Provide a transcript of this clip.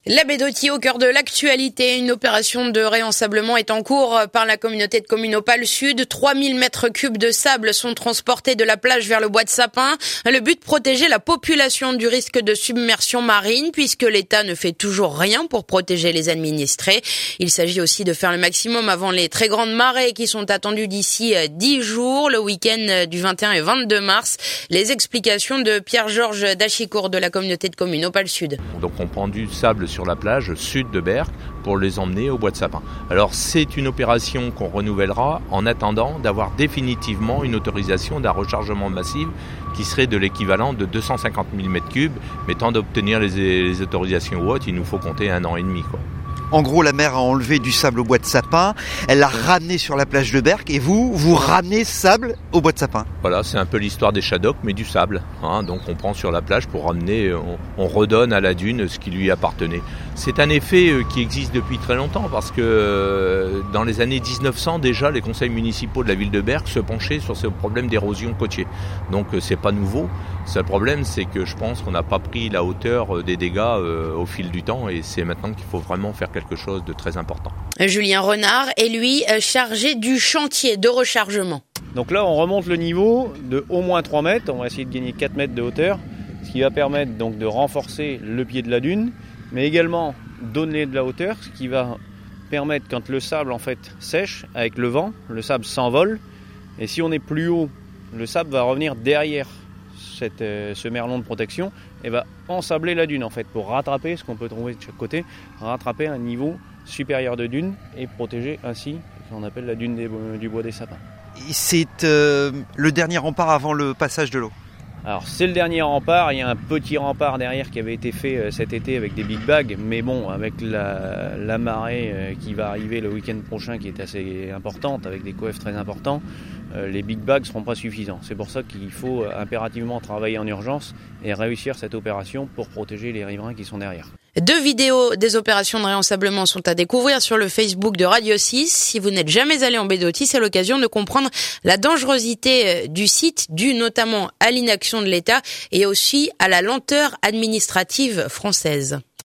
La baie d'Authie au cœur de l'actualité. Une opération de réensablement est en cours par la communauté de communes Opale Sud. 3000 mètres cubes de sable sont transportés de la plage vers le bois de Sapin. Le but, protéger la population du risque de submersion marine puisque l'État ne fait toujours rien pour protéger les administrés. Il s'agit aussi de faire le maximum avant les très grandes marées qui sont attendues d'ici 10 jours, le week-end du 21 et 22 mars. Les explications de Pierre-Georges Dachicourt de la communauté de communes Opale Sud. Donc on prend du sable sur la plage sud de Berck pour les emmener au bois de Sapin. Alors c'est une opération qu'on renouvellera en attendant d'avoir définitivement une autorisation d'un rechargement massif qui serait de l'équivalent de 250 000 m3, mais tant d'obtenir les autorisations ou autres, il nous faut compter 1 an et demi, quoi. En gros, la mer a enlevé du sable au bois de Sapin, elle l'a ramené sur la plage de Berck et vous ramenez ce sable au bois de Sapin. Voilà, c'est un peu l'histoire des Shadocks, mais du sable. Donc on prend sur la plage pour ramener, on redonne à la dune ce qui lui appartenait. C'est un effet qui existe depuis très longtemps parce que dans les années 1900, déjà, les conseils municipaux de la ville de Berck se penchaient sur ce problème d'érosion côtier. Donc c'est pas nouveau. Le seul problème, c'est que je pense qu'on n'a pas pris la hauteur des dégâts au fil du temps et c'est maintenant qu'il faut vraiment faire quelque chose de très important. Julien Renard est lui chargé du chantier de rechargement. Donc là on remonte le niveau de au moins 3 mètres, on va essayer de gagner 4 mètres de hauteur, ce qui va permettre donc de renforcer le pied de la dune, mais également donner de la hauteur, ce qui va permettre quand le sable en fait sèche avec le vent, le sable s'envole et si on est plus haut, le sable va revenir derrière ce merlon de protection et va ensabler la dune en fait pour rattraper ce qu'on peut trouver de chaque côté, rattraper un niveau supérieur de dune et protéger ainsi ce qu'on appelle la dune du bois des sapins. C'est le dernier rempart avant le passage de l'eau. Alors c'est le dernier rempart, il y a un petit rempart derrière qui avait été fait cet été avec des big bags, mais bon avec la marée qui va arriver le week-end prochain qui est assez importante avec des coefs très importants, les big bags ne seront pas suffisants. C'est pour ça qu'il faut impérativement travailler en urgence et réussir cette opération pour protéger les riverains qui sont derrière. 2 vidéos des opérations de réensablement sont à découvrir sur le Facebook de Radio 6. Si vous n'êtes jamais allé en baie d'Authie, c'est l'occasion de comprendre la dangerosité du site, due notamment à l'inaction de l'État et aussi à la lenteur administrative française.